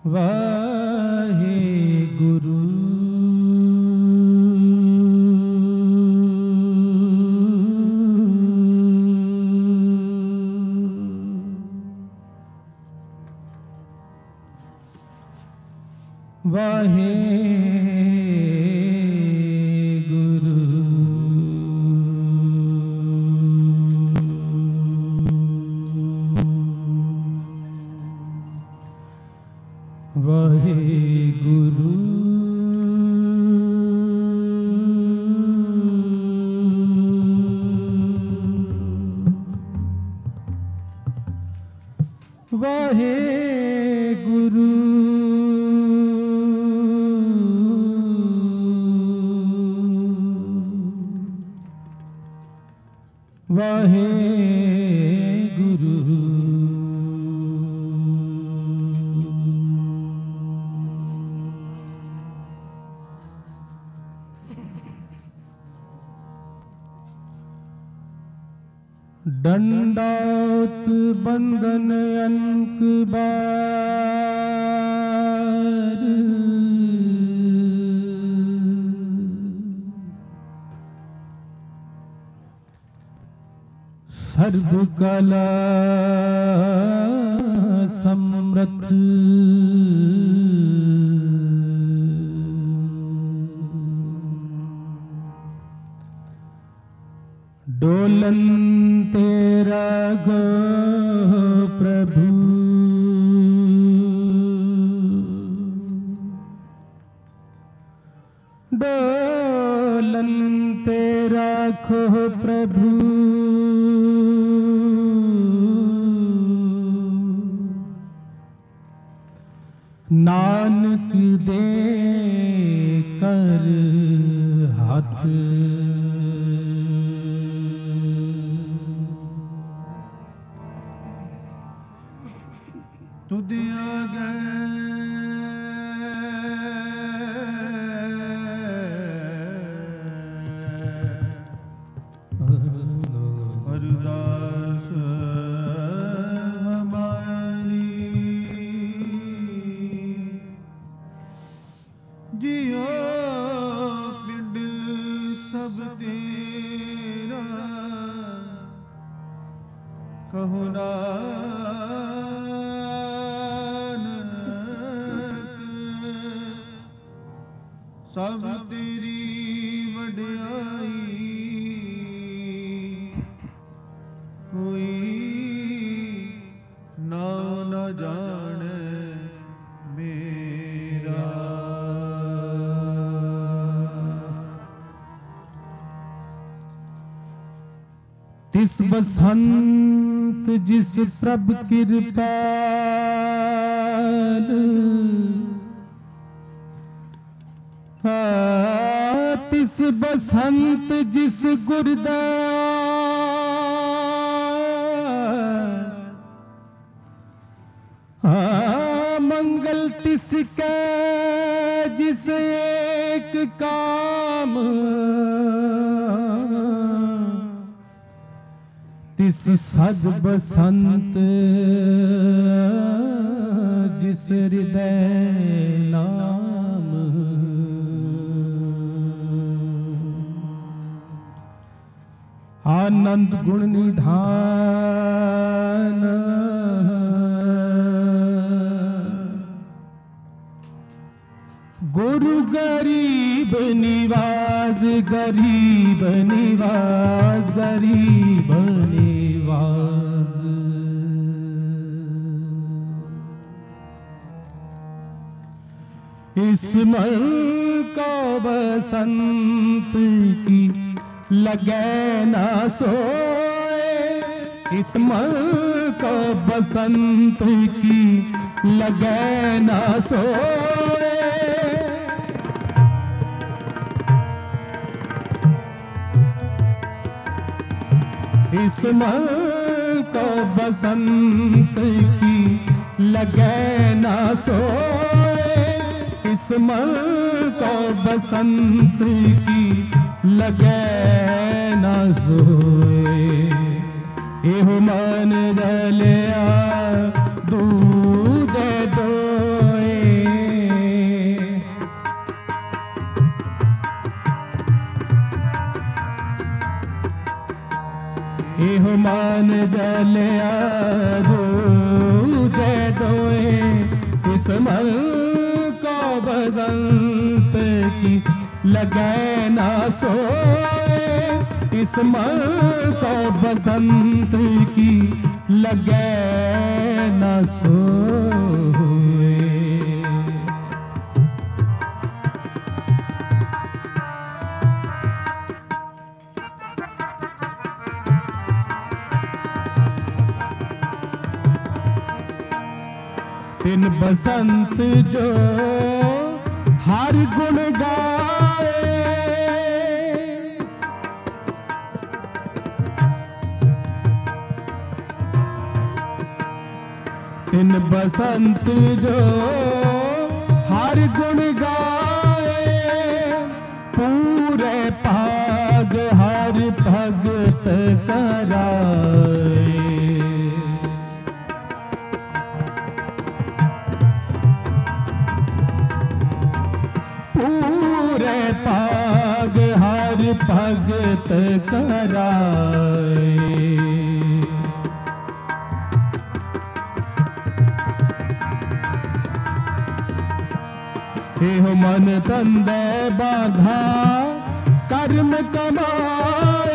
वाहे गुरु वाहे गुरु वाहे गुरु वाहे गुरु वाहे गुरु दंडात बंदन अनक बार सर्व कला समृद्ध डोलन तेरा गो प्रभु डोलन तेरा खो प्रभु नानक दे कर हाथ तुद आगे अरदास हमारी जियो पिंड सब तेरा कहो सब तेरी वड्याई कोई ना न जाने मेरा तिस बसंत जिस प्रभ कृपाल तिस बसंत जिस गुरदा मंगल तिस के जिस एक काम तिस सद बसंत जिस हृदय नाम आनंद गुण निधान गुरु गरीब निवास गरीब निवास गरीब निवास इस मन को बसंत की लगे ना सोए इस मन को बसंत की लगे ना सोए इस मन को बसंत की लगे ना सोए इस मन को बसंत की लगे ना सोए एहो मन दलिया दूजे दोए जलिया दूजे दोए किस्मत को बसंत की लगे ना सोए किस्मत को बसंत की लगे ना सोए। दिन बसंत जो हर गुण गाए दिन बसंत जो हर गुण गाए पूरे पाग हर भगत कराए। पूरे पाग हर भगत कराए। एहो मन तंदे बाधा कर्म कमाए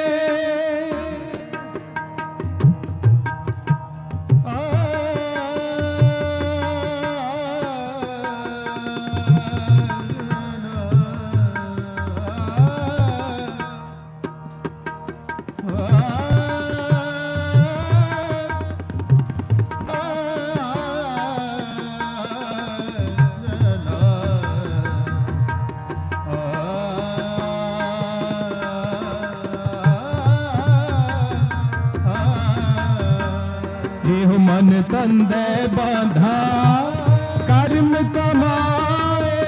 एहो मन तंदे बाधा कर्म कमाए।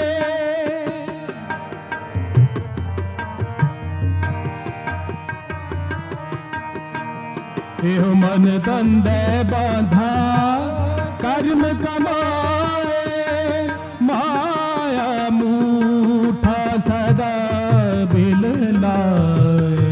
एहो मन तंदे बाधा कर्म कमाए माया मूठा सदा बिल लाए।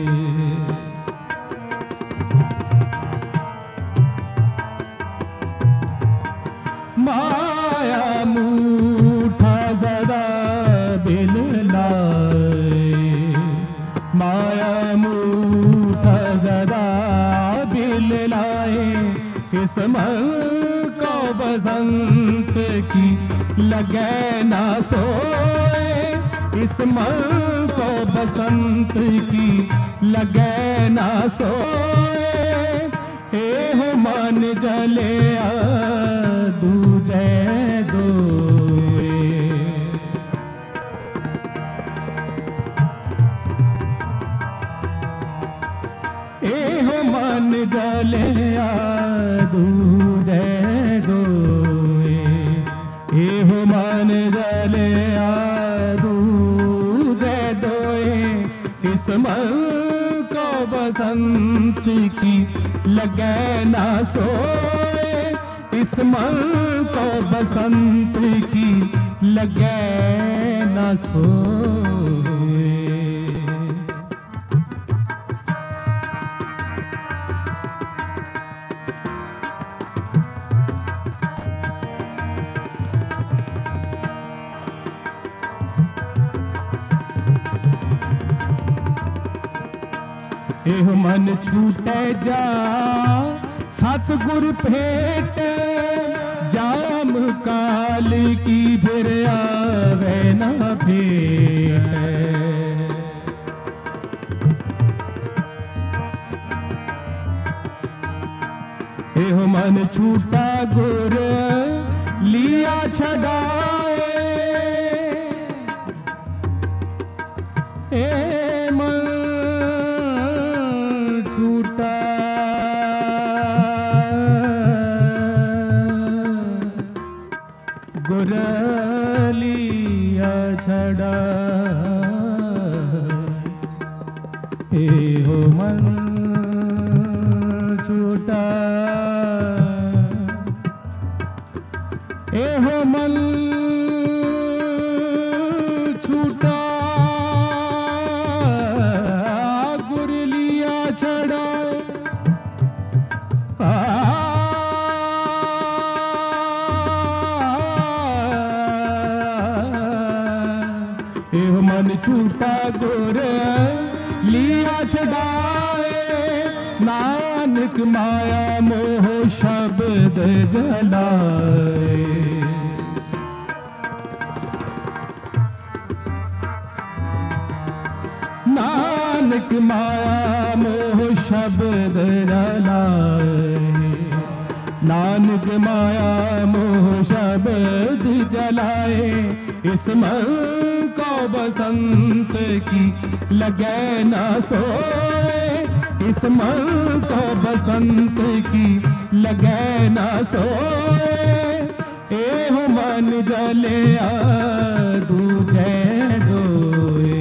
माया मूठा सदा बिल लाए। माया मूठा सदा बिल लाए किस्मत को बसंत की लगे ना सोए किस्मत को बसंत की लगे ना सोए। एहो मन जलिया दूजे दोए एहो मन जलिया दूजे दोए। एहो मन जलिया दूजे दोए किस्मत को बसंत की लगे ना सोए किस्मत को बसंत की लगे ना सोए। एह मन छूटे जा सतगुर भेंट जाम काल की फिर आवे ना भेंट। एह मन छूटा गुर लिया छड़ाए। ए मन छूटा गुर लिया छड़ा। एहो मन छूटा एहो मन छूटा गुर लिया छड़ा। मन छूटा गुर लिया छड़ाए, नानक माया मोह शब्द जलाए। नानक माया मोह शब्द जलाए, नानक माया मोह शब्द जलाए। इस मन को बसंत की लगे ना सोए, इस मन को बसंत की लगे ना सोए। एहो मन जलिया दूजे दोए,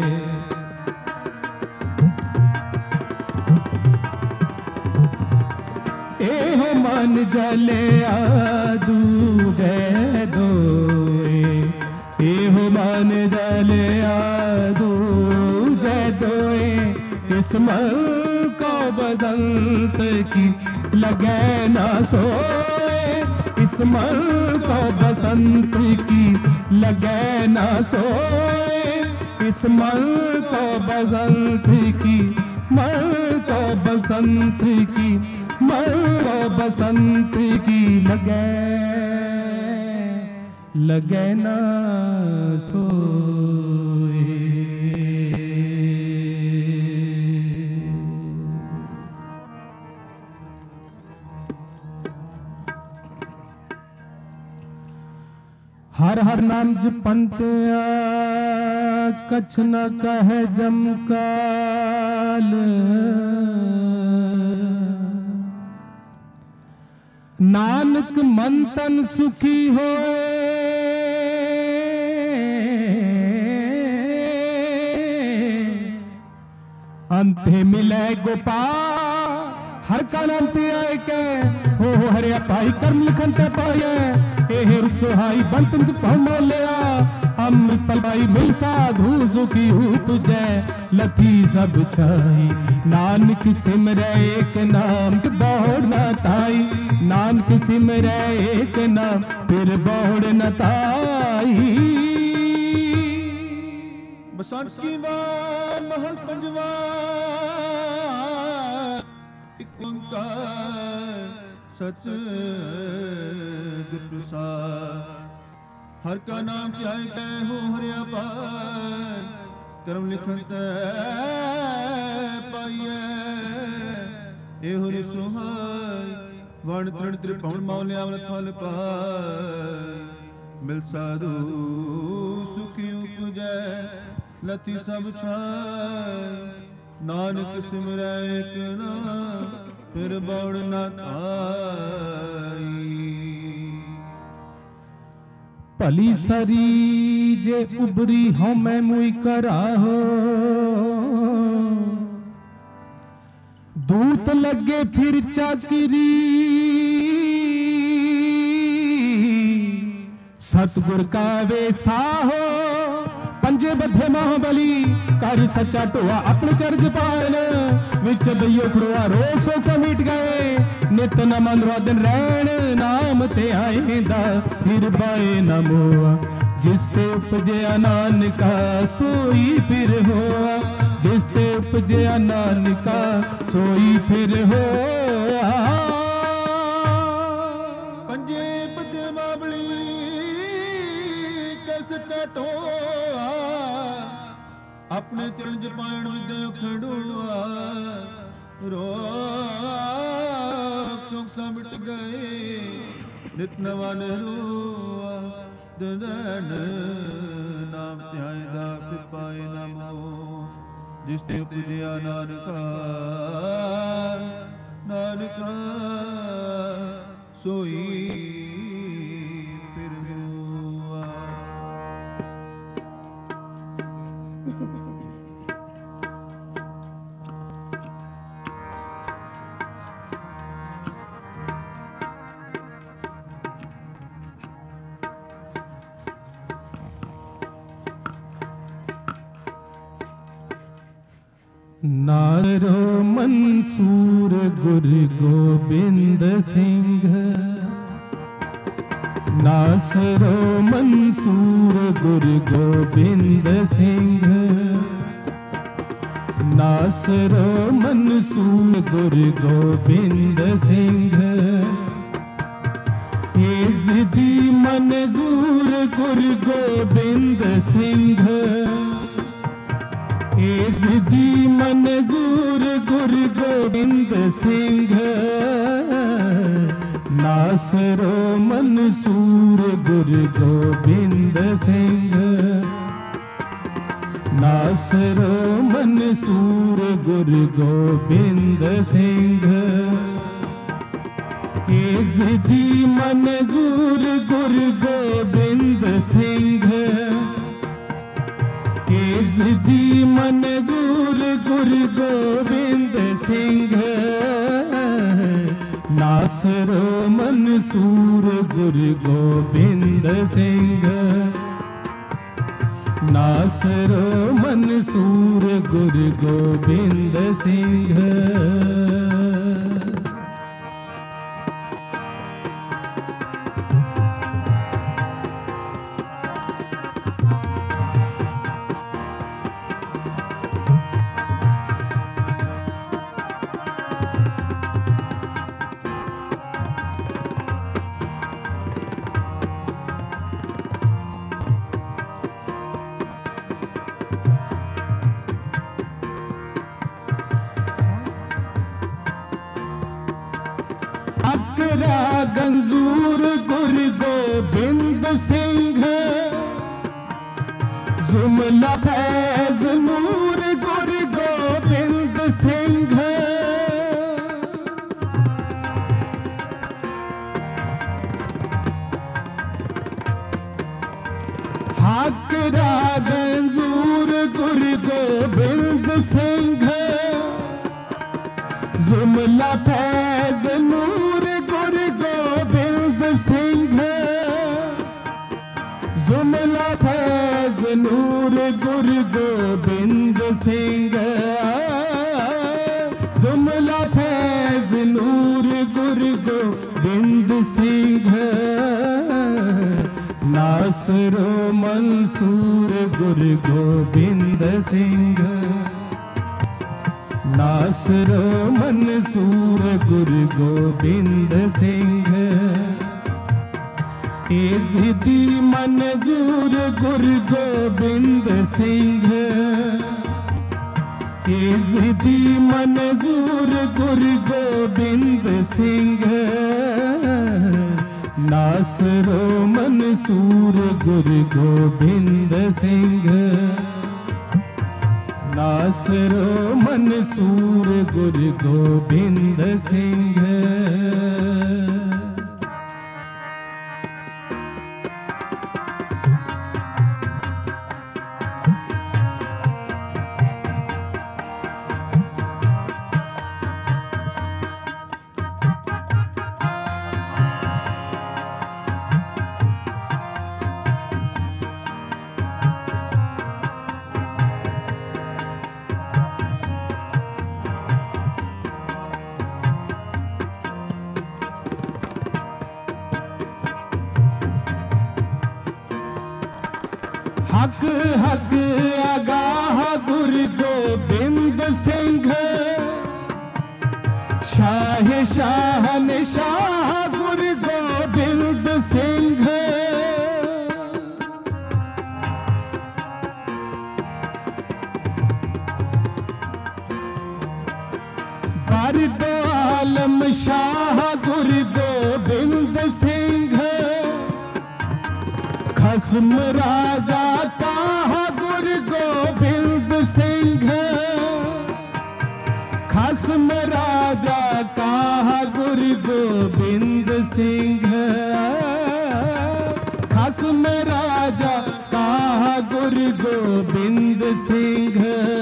एहो मन जलिया दूजे दोए, एहो मन जलिया दूजे दोए। इस मन को बसंत की लगे ना सोए, इस मन को बसंत की लगे ना सोए। इस मन को बसंत की, मन को बसंत की, मन को बसंत की लगे, लगे ना सोए। हर हर नाम जपंतिया कछ न कहे जमकाल, नानक मन तन सुखी होए, अंते मिले गोपाल। हर का नाम ते आए के हो हरिया पाई कर्म लिखन ते पाए, एहे सुहाई बंतंत पमोलिया। अमृत पलबाई मिल साधु सुखी हूँ तुझे लथी सब छाई। नानक सिमरे एक नाम के दौड़ न ताई, नानक सिमरे एक नाम फिर दौड़ न ताई। बसंत की वार महल पंजवा एक ओंकार सच प्रसाद। हर का नाम चाहे गए हो हरिया पार, कर्म लिखन पाइए ए हो सुहाय। वर्ण तृण त्रिभुवन मौल्या अमृत फल पाए, मिल साधु सुखी उपजै लथी सब छाय। नानक सिमरै एक नाम फिर बौड़ न थाई। भली सरी जे उबरी हो मैं मुई कराहो, दूत लगे फिर चाकरी। सतगुर का वे साहो पंजे बद्धे महाबली। कर सच्चा टोआ अपने चर्ज पालन, विच बइयो खड़ोआ रोज सोच मिट गए। नित न मन दिन रैन नाम ते आएंदा फिर बाए न मोआ। जिस ते उपजया नानका सोई फिर होआ, जिस ते उपजया नानका सोई फिर होआ। पंजे बद्धे माबली कर सच्चा टोआ, अपने चरण जपायण विद्या खड़ुआ। रोग सुख सा मिट गए नित नवा नरुआ। दिन नाम ध्यायदा फिर पाए न मोह। जिस ते उपजया नानका, नानका सोई फिर हुआ। नारो मंसूर गुरु गोबिंद सिंह, नासरो मंसूर गुरु गोबिंद सिंह, नासरो मंसूर गुरु गोबिंद सिंह, इज़्दी मंजूर गुरु गोबिंद सिंह, इज़्दी मंजूर गुरु गोबिंद सिंह, नासरो मंसूर गुरु गोबिंद सिंह, नासरो मंसूर गुरु गोबिंद सिंह, इज़्दी मंजूर गुरु गोबिंद सिंह, इज़्दी मंजूर गुरु गोबिंद सिंह, नासरो मंसूर गुरु गोबिंद सिंह, नासरो मंसूर गुरु गोबिंद सिंह। अकरा गंजूर गुरु गोबिंद सिंह, जुमला फैज नूर गुरु गोबिंद सिंह, अकरा गंजूर गुरु गोबिंद सिंह, जुमला फैज नूर गुरु गोबिंद सिंह, जुमला फैज नूर गुरु गोबिंद सिंह, जुमला फैज नूर गुरु गोबिंद सिंह, नासरो मंसूर गुरु गोबिंद सिंह, नासरो मंसूर गुरु गोबिंद सिंह, इज़्दी मंजूर गुरु गोबिंद सिंह, इज़्दी मंजूर गुरु गोबिंद सिंह, नासरो मंसूर गुरु गोबिंद सिंह, नासरो मंसूर गुरु गोबिंद सिंह। हक हक आगाह गुरु गोबिंद सिंह, शाह शाह गुरु गोबिंद सिंह, बरदो आलम शाह गुरु गोबिंद सिंह, खस्म राजा का गुरु गोबिंद सिंह, खस्म राजा का गुरु गोबिंद सिंह, खस्म राजा का गुरु गोबिंद सिंह,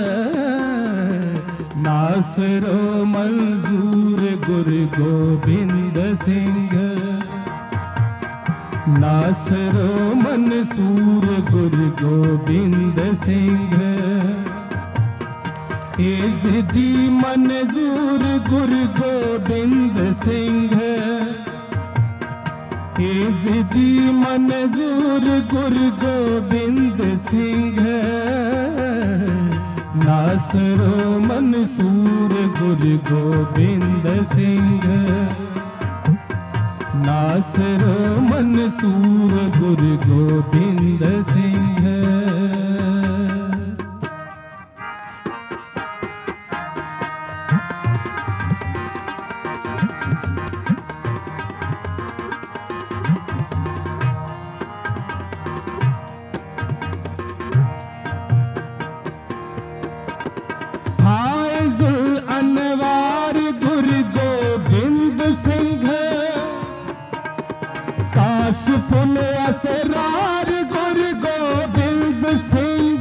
नासरो मंजूर गुरु गोबिंद सिंह, नासरो मंसूर गुरु गोबिंद सिंह, इज़्दी मंजूर गुरु गोबिंद सिंह, जिदी मंजूर गुरु गोबिंद सिंह नासरो मंसूर गुरु गोबिंद सिंह नासरो मंसूर गुरु गोबिंद सिंह फुल असरार गुरु गोबिंद सिंह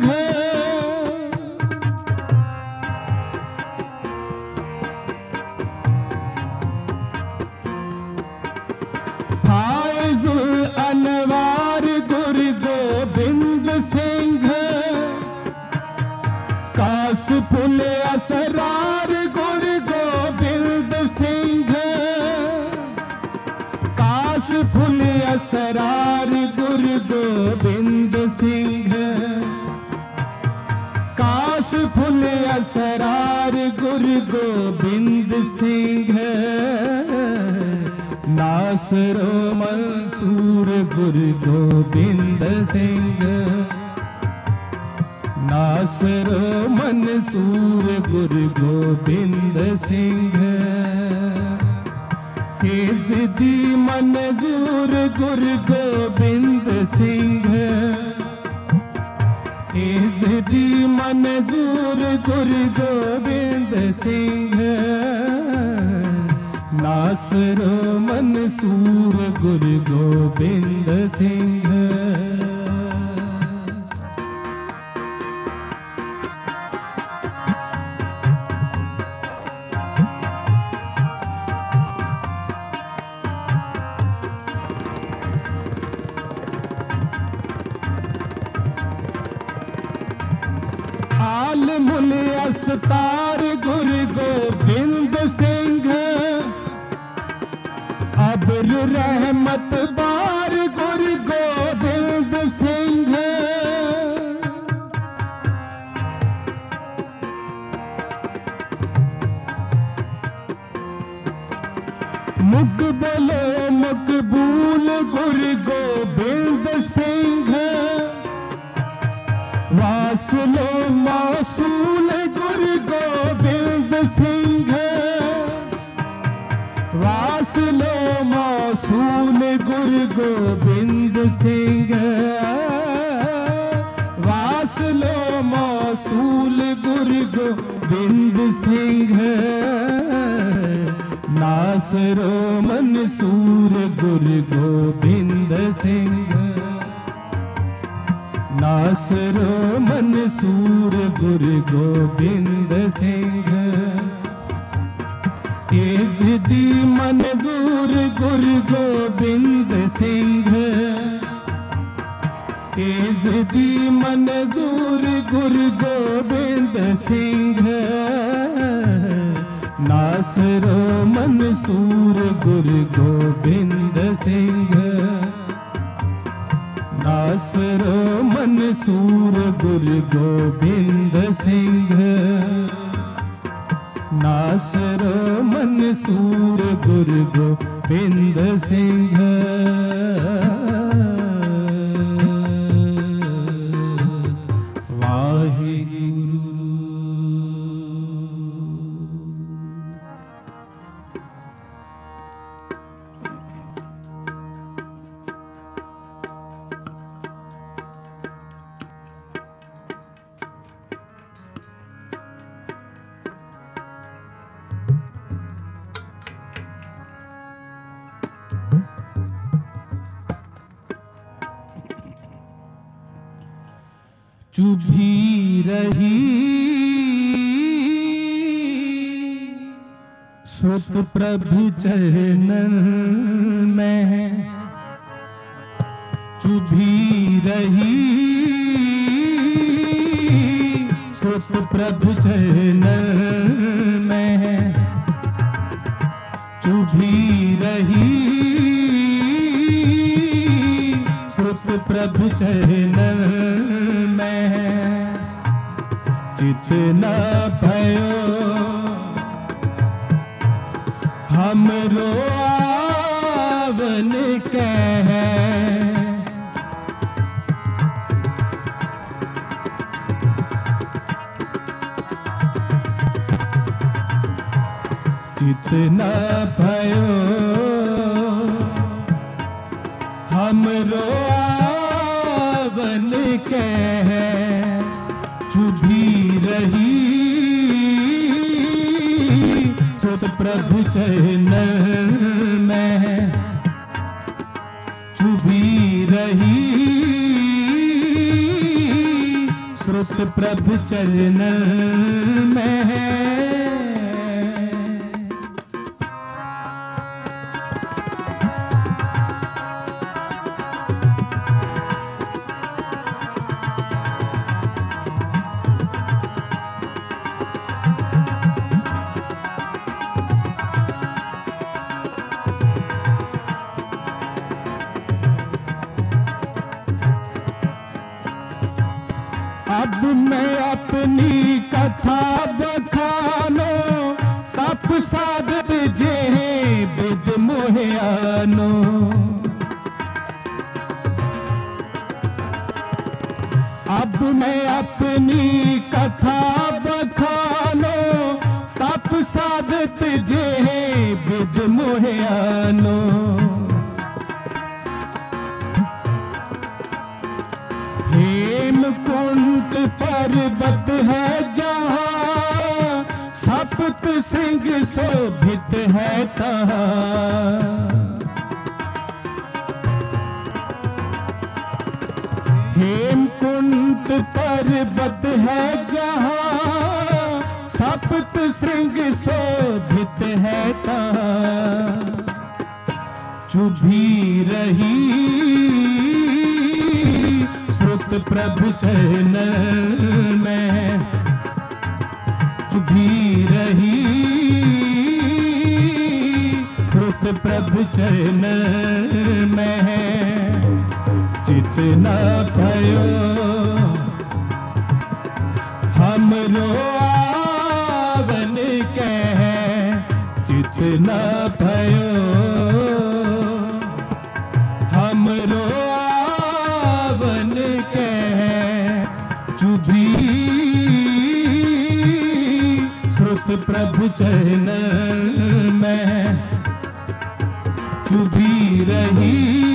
फायजुल अनवार गुरु गोबिंद सिंह काश फुल असरार गुरु गोबिंद सिंह काश फुल असरार गुरु गोबिंद सिंह काश फुल असरार गुरु गोबिंद सिंह नासरो मंसूर गुरु गोबिंद सिंह नासरो मंसूर गुरु गोबिंद सिंह जिदी मंजूर गुरु गोबिंद सिंह जिदी मंजूर गुरु गोबिंद सिंह नासरो मंसूर गुरु गोबिंद सिंह आलमुल अस्तार गुरु गोबिंद सिंह अबर रहमत बार गुरु गोबिंद सिंह मुकबलो मकबूल गुरु गोबिंद सिंह वासलो मौसूल गुरु गोबिंद सिंह वासलो मौसूल गुरु गोबिंद सिंह वासलो मौसूल गुरु गोबिंद सिंह नासरो मंसूर गुरु गोबिंद सिंह नासरो मंसूर गुरु गोबिंद सिंह जिदी मंजूर गुरु गोबिंद सिंह जिदी मंजूर गुरु गोबिंद सिंह नासरो मंसूर गुरु गोबिंद सिंह नासरो मंसूर गुरु गोबिंद सिंह नासरो मंसूर गुरु गोबिंद सिंह चुभी रही सुत प्रभु चरणन में चुभी रही सुत प्रभु चरणन में चुभी रही प्रभु चरणन में चित न भयो हमरो आवन कह चित न भयो हमरो आवन कह चुभी रही सुत प्रभु चरणन में चुभी रही श्रुत प्रभु चरणन में अब मैं अपनी कथा बखानो तप साधत जे विद मोहयानो अब मैं अपनी कथा बखानो तप साधत जे विद मोहयानो हेमकुंट पर्वत है जहाँ सप्त सिंह शोभित है तहाँ हेमकुंट पर्वत है जहाँ सप्त सिंह शोभित है तहाँ चुभी रही प्रभु चरणन में चुभी रही श्रुत प्रभु चरणन में चित न भयो हमरो आवन कह चित न भयो हमरो श्रुत प्रभु चरणन में चुभी रही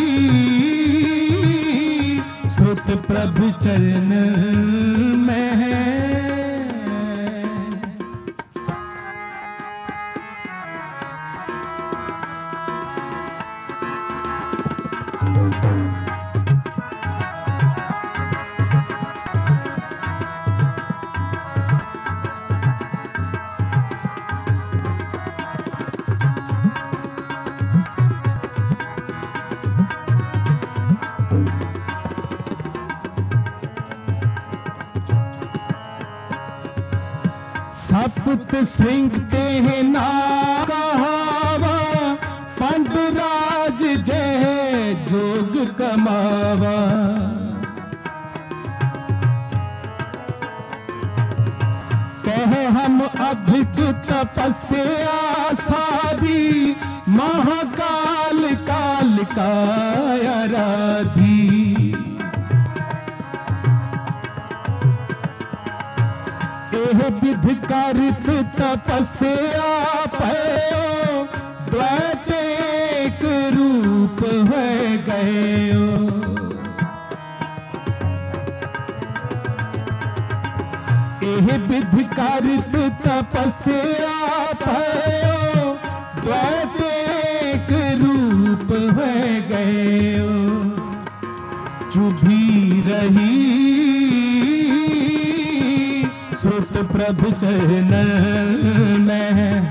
श्रुत प्रभु चरणन में सप्त सिंह ते ना कहावा पंडराज जय जोग कमावा कह हम अधिक तपस्या साधी महाकाल काल का आराधी विधि कारित तपस्या भयो द्वैत एक रूप है गयो एह विधि कारित तपस्या भयो द्वैत एक रूप है गयो चुभी रही श्रुत प्रभु चरणन में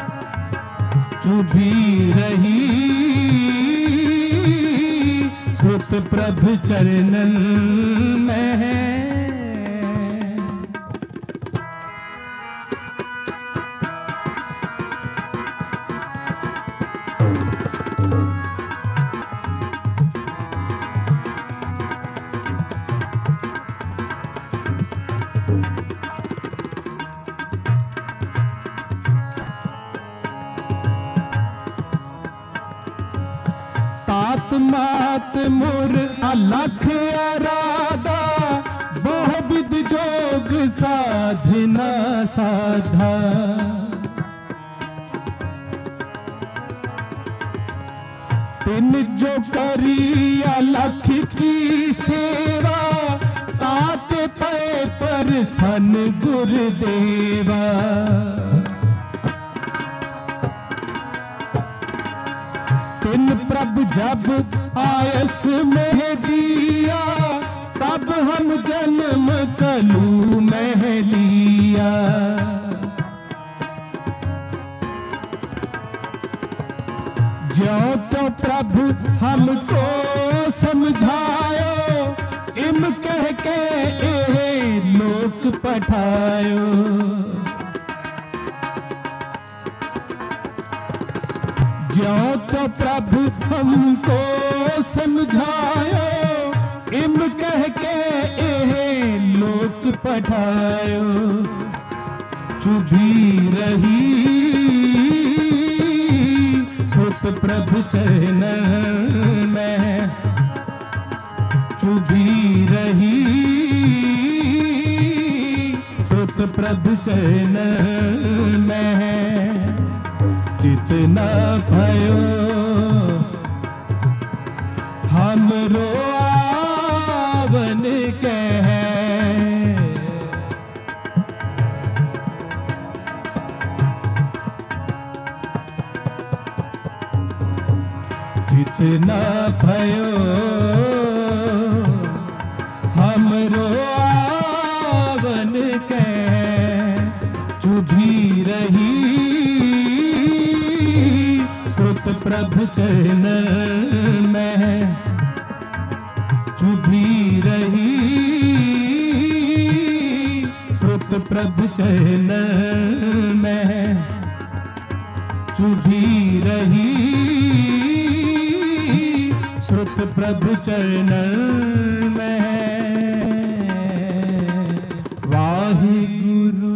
चुभी रही श्रुत प्रभु चरणन में मात मुर अलख आराधा, बहु विध जोग साधना साधा। तिन जो करी अलख की सेवा, तात पे प्रसन्न गुरुदेवा। तिन प्रभु जब आयस में दिया, तब हम जन्म कलू में लिया। ज्यों तो प्रभु हमको समझायो, इम कह के ए लोक पठायो। ज्यों तो प्रभु हमको समझायो, इम कह के ए लोक पठायो। चुभी रही सुत प्रभु चरण में, चुभी रही सुत प्रभु चरण में। जितना भयो हमरो आवन कह, जितना भयो हमरो आवन कह। चुभी रही सुत प्रभु चरण में, चुभी रही सुत प्रभु चरण में। चुभी रही सुत प्रभु चरण में। वाहिगुरु।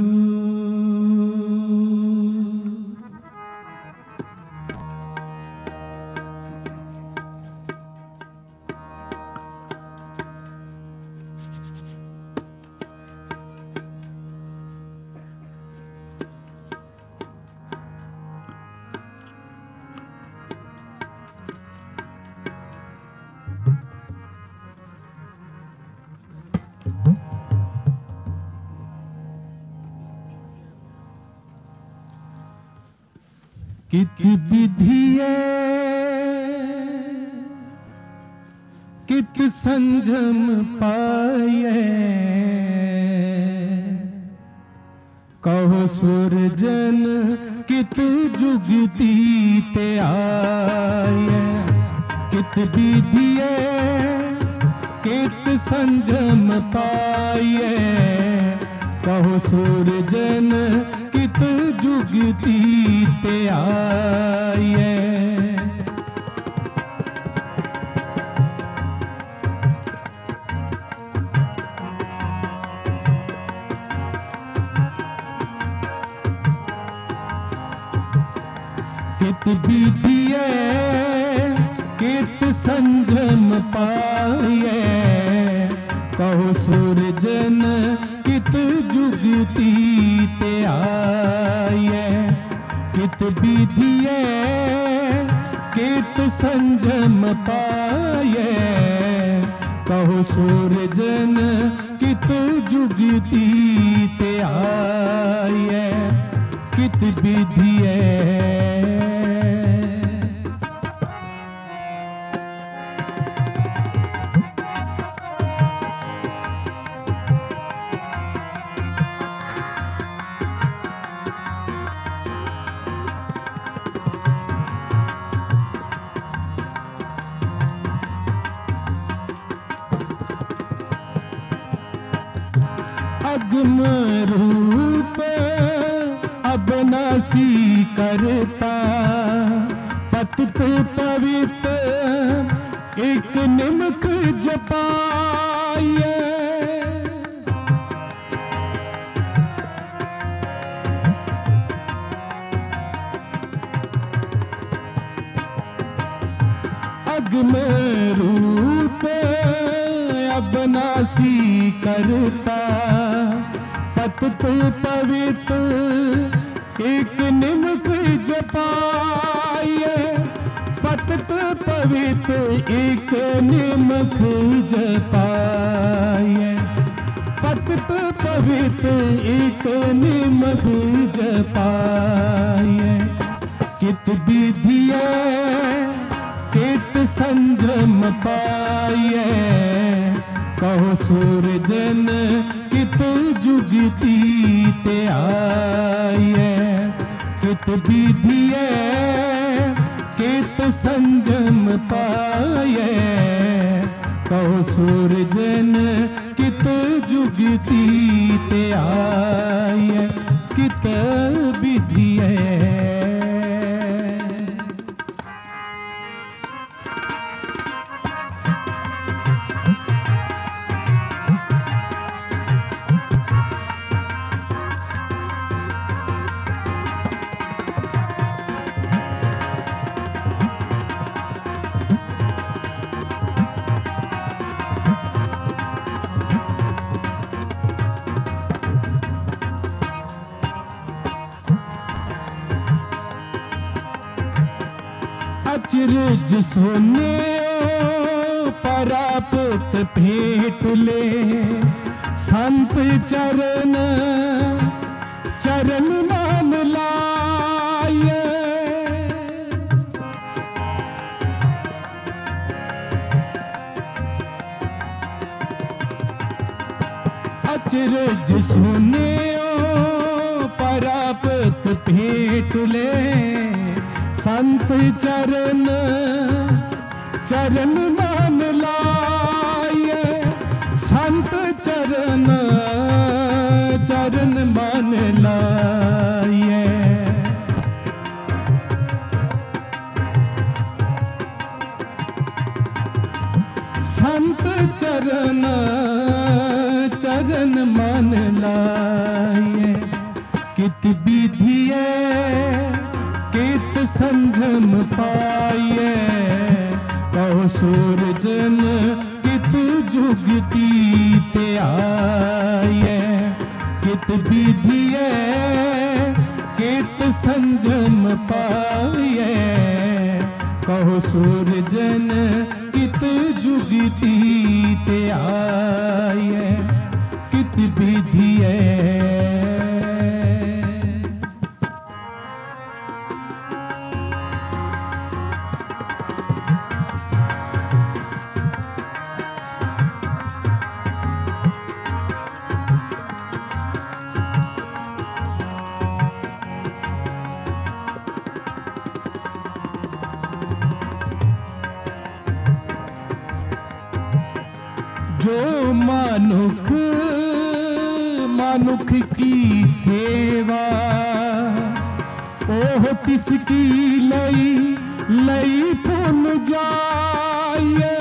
कित विधिये कित संजम पाए, कहो सुरजन कित जुगती ते आए। कित विधिये कित संजम पाए, कहो सुरजन कित जुगती ते आए। कित विधिये कित संजम पाए, कहो सुरजन कित जुगती ते आए। कित विधिये कित संजम पाए, कहो सुरजन कित जुगती ते आए। कित विधिये अगम रूप अबनासी करता, पत पे पवित्र एक निमक जपाए। जग में रूप अबनासी करता, पतित पवित एक निमुख जपाए, पतित पवित एक निमुख जपाए, पतित पवित एक निमुख जपाए। कित विधिये कित संजम पाए, कहो सूरजन कित जुगती ते आए। कित विधिये कित संजम पाए, कहो सूरजन कित जुगती ते आए। कित विधिये अचरज सोने परापत भेंट ले, संत चरण चरण मान लाए। अचरज सोने परापत भेंट ले, संत चरण चरण मान लाए। संत चरण चरण मान लाए। संत चरण चरण मान लाए। कित विधिये कित संजम पाए, कहो सूरजन कित जुगती ते आए। कित विधिये कित संजम पाए, कहो सूरजन कित जुगती ते आए। कित विधिये जो मानुख मानुख की सेवा, ओह तिसकी लई लई पुन जाए।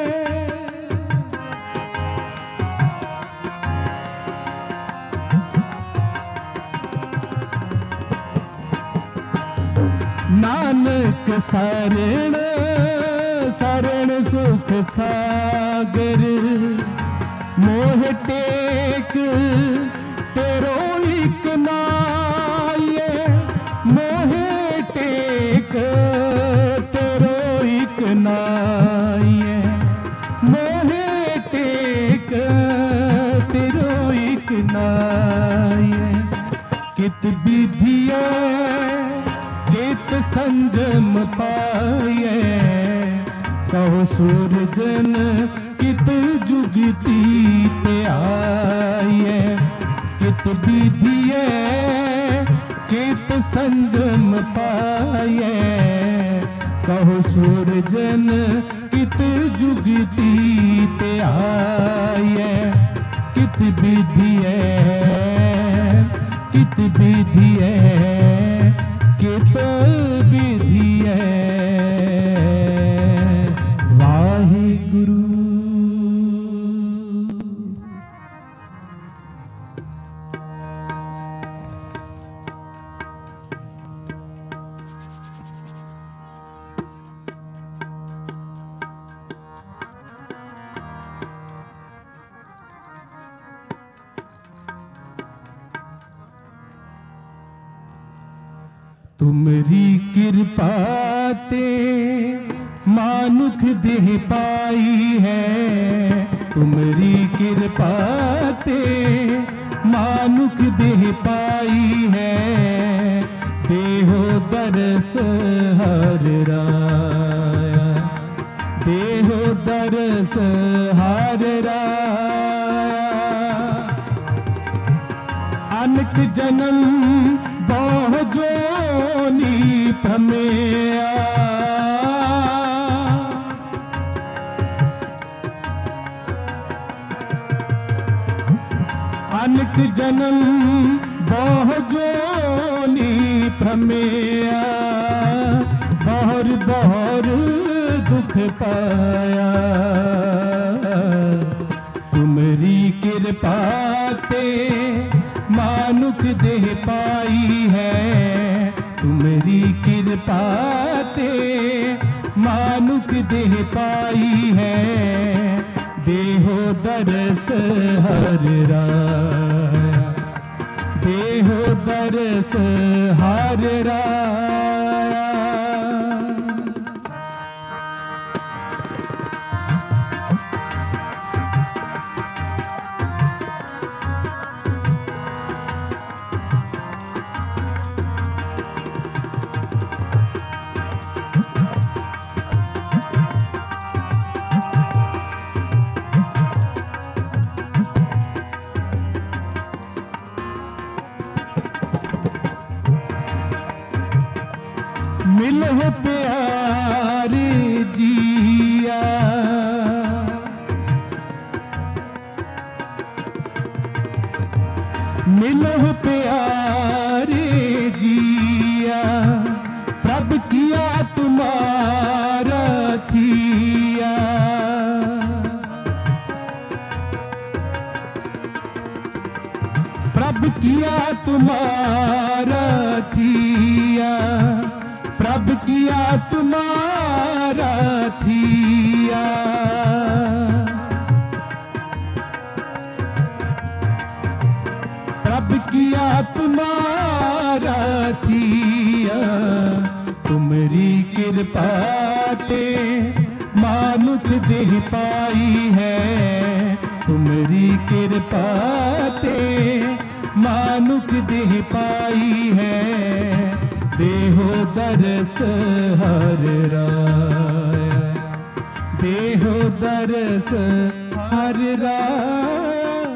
नानक शरण शरण सुख सागर, मोह टेक तेरो एक नाये। मोह टेक तेरो एक नाये। मोह टेक तेरो एक नाये। कित विधिये कित संजम पाए, कहो सूरजन कित जुगती ते आए। कित विधिये कित संजम पाए, कहो सूरजन कित जुगती ते आए। कित विधिये कित विधिये कित विधिये। वाहिगुरु। तुमरी कृपा ते मानुख देह पाई है, तुमरी कृपा ते मानुख देह पाई है, देहो दरस हर राया, देहो दरस हर राया। अनक जन्म बहु जोनी प्रमेया, अनक जन्म बहु जोनी प्रमेया, बहुर बहुर दुख पाया, तुमरी कृपा ते मानुख देह पाई है, तुमरी कृपा ते मानुख देह पाई है, देहो दरस हर राया, देहो दरस हर राया। मिलो प्यारे जिया, मिलो प्यारे जिया, प्रभ किया तुम्हारा थिया, प्रभ किया तुम्हारा थिया, प्रभ किया तुम्हारा थिया, प्रभ किया तुम्हारा थिया, तुमरी कृपा ते मानुख देह पाई है, तुमरी कृपा ते मानुख देह पाई है, देहो दरस हर राया, देहो दरस हर राया।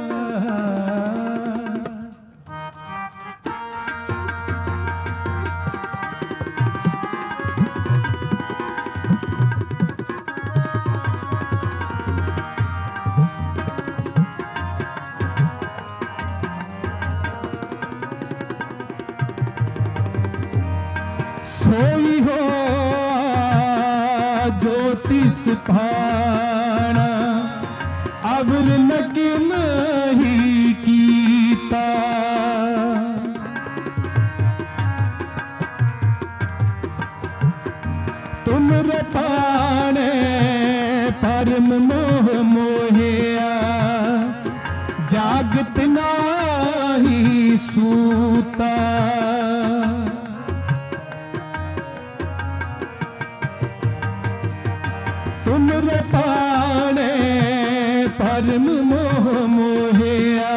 सोई हो ज्योतिष भाना, अवर लगिन ही कीता, तुमरे पाने परम मोह मोहिया, जागत नाही सूता, तुमरे पाने परम मोह मोहिया,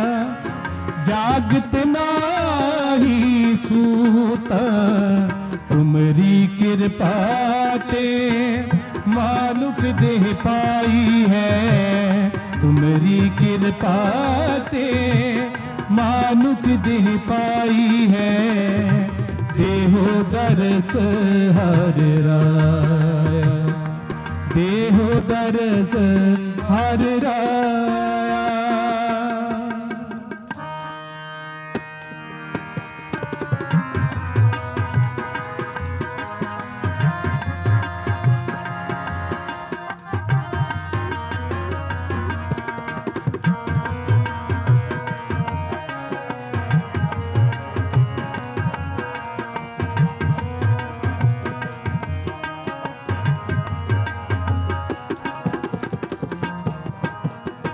जागत नाही सूता, तुमरी कृपा ते मानुख देह पाई है, तुमरी कृपा ते मानुख देह पाई है, देहो दरस हर राया, देहो दरस हर राया।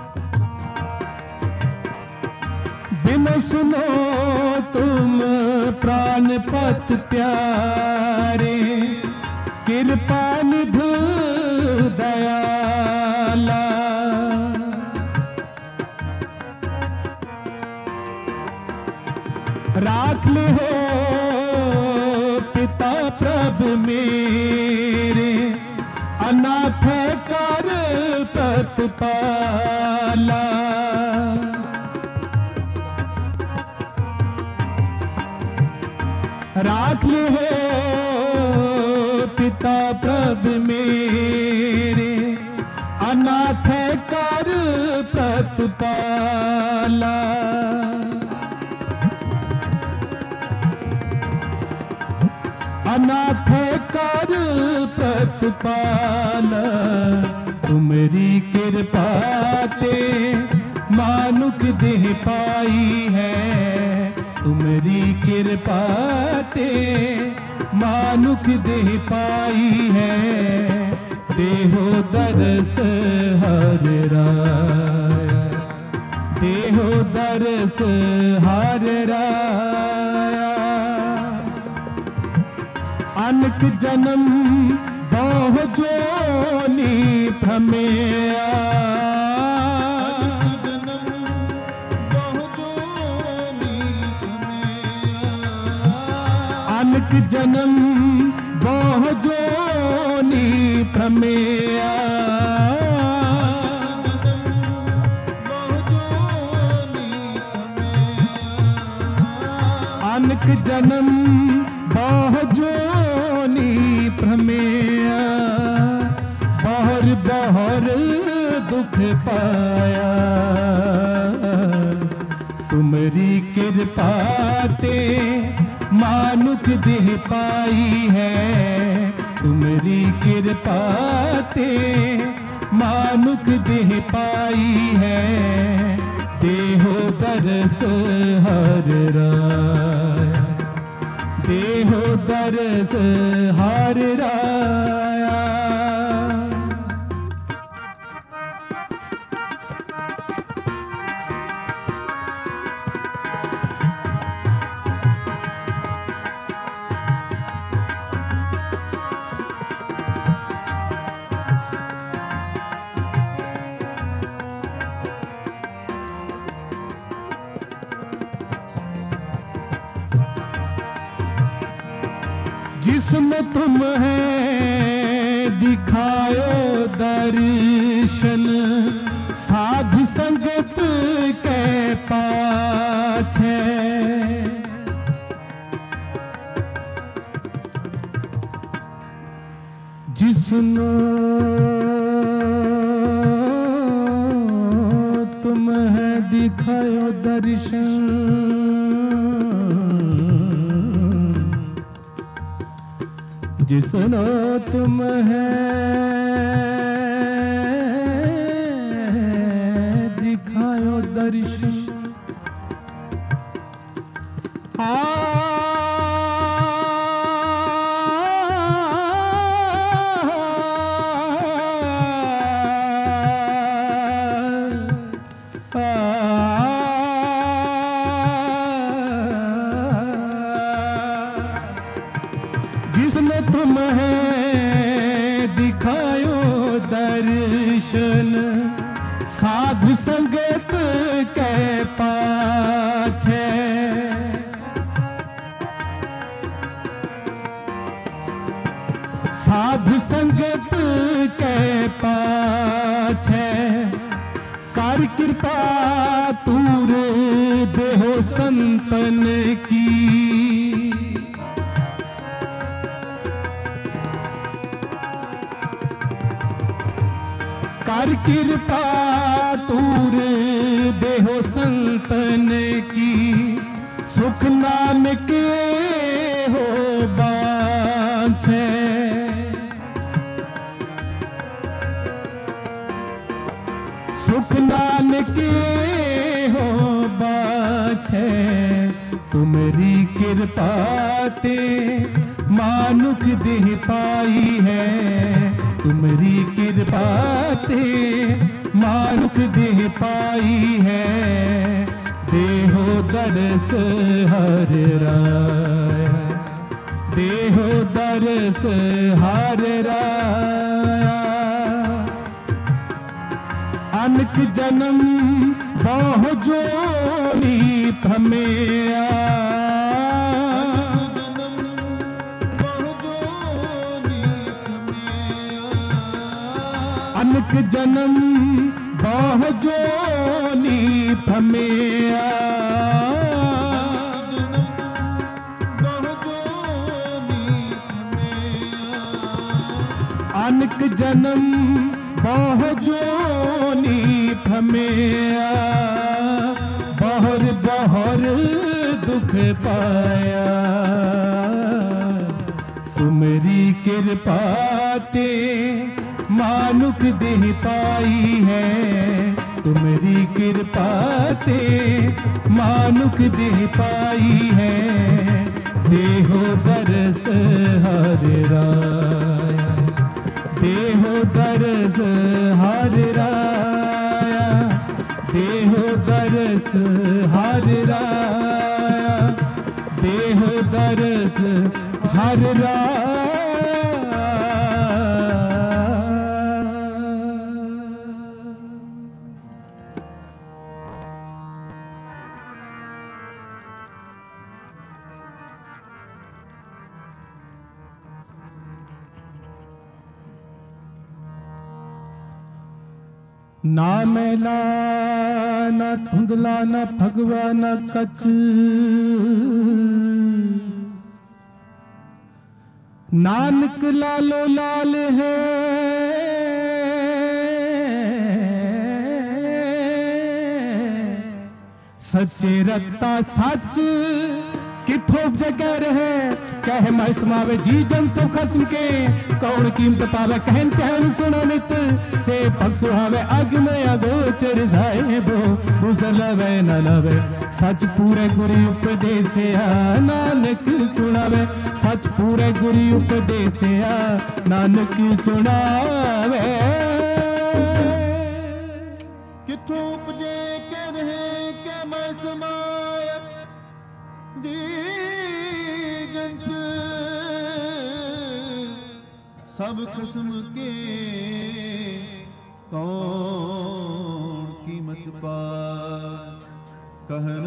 बिन सुनो तुम प्राण पत प्यारे कृपा निधि दयाला। राख ले हो पिता प्रभु मेरे अनाथ कर प्रतिपाला। राख ले हो पिता प्रभु मेरे अनाथ कर प्रतिपाला। अनाथ कर प्रतिपाला। तुमरी कृपा ते मानुख देह पाई है। तुमरी कृपा ते मानुख देह पाई है। देहो दरस हर राया। देहो दरस हर राया। अनक जन्म बहु जोनी भ्रमेया। अनक जन्म बहु जोनी भ्रमेया। अनक जन्म बहु जोनी भ्रमेया। बहुर बहुर दुख पाया। तुमरी कृपा ते मानुख देह पाई है। तुमरी कृपा ते मानुख देह पाई है। देहो दरस हर राया। देहो दरस हर राया। जिसमें तुम है दिखायो दर्शन। साधु संगत के पाछे। जिसमें तुम है दिखायो दर्शन। जिसनो तुम है दिखायो दर्शन। जिसने तुम है दिखायो दर्शन। साधु संगत के पाछे। साधु संगत के पाछे। कर कृपा तूरे देहो संतन की। कर कृपा तूरे देहो संतन की। सुख नानक हो बांछे। सुख नानक हो बांछे। तुमरी कृपा ते मानुख देह पाई है। तुमरी कृपा से मानुख देह पाई है। देहो दरस हर राया, देहो दरस हर राया। अनक जन्म बहु जोनी भमेया, अनक जन्म बहु जोनी भमेया। अनक जन्म बहु जोनी भमेया, बहुर बहुर दुख पाया। तुमरी कृपा ते मानुख देह पाई है, तुमरी कृपा ते मानुख देह पाई है। देहो दरस हर राया, देहो दरस हर राया, देहो दरस हर राया, देहो दरस हर राया। ना मैला ना धुंधला ना भगवा ना कच, नानक लालो लाल है। सच्चे रत्ता सच किथों जगह रहे, कह मैं समावे जी जन सब खसम के। कौन कीमत पावे कहन कहन सुनो नित, से पग सुहावे अग में अगोचर साहेबो। गुजर लवे न लवे सच पूरे गुरी उपदेसिया, नानक सुनावे सच पूरे गुरी उपदेसिया, नानक सुनावे। किथों उपजे के रहे के मैं समाया, सब किस्म के कौन कीमत पा। कहन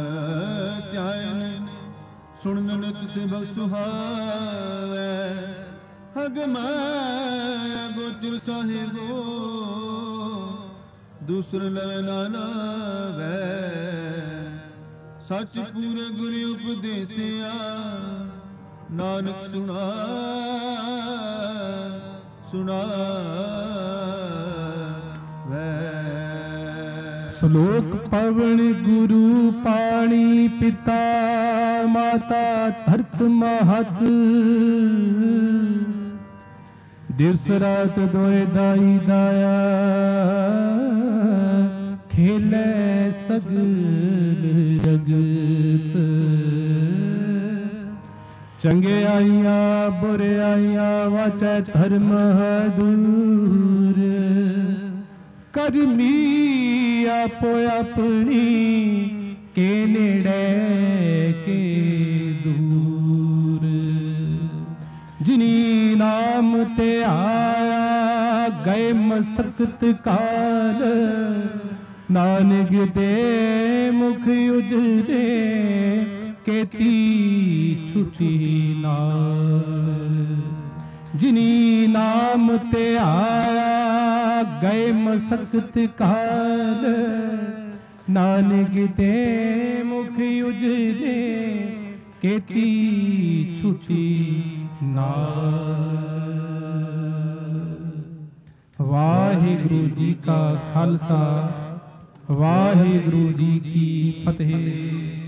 त्यान सुनन नित से भग सुहावे, हग मैं गोचर साहिबो दूसर लवे नाना वै। सच पूरे गुरु उपदेसिया, नानक सुना सुना वै। श्लोक पवन गुरु पाणी पिता माता धरत महत, दिवस रात दोए दाई दाया, खेले सगल जगत। चंगे आइया बुरे आइया वाचा धर्म दूर, करमी आपो अपनी के नेड़े के दूर। जिनी नाम ते आया गए मसकत काल, नानक दे मुख उजरे केती छुटी नाल। जिनी नाम ते आया गए मसकत काल, नानक दे मुख उजरे केती छुटी नाल। वाहिगुरु जी का खालसा, वाहिगुरु जी की फतेह।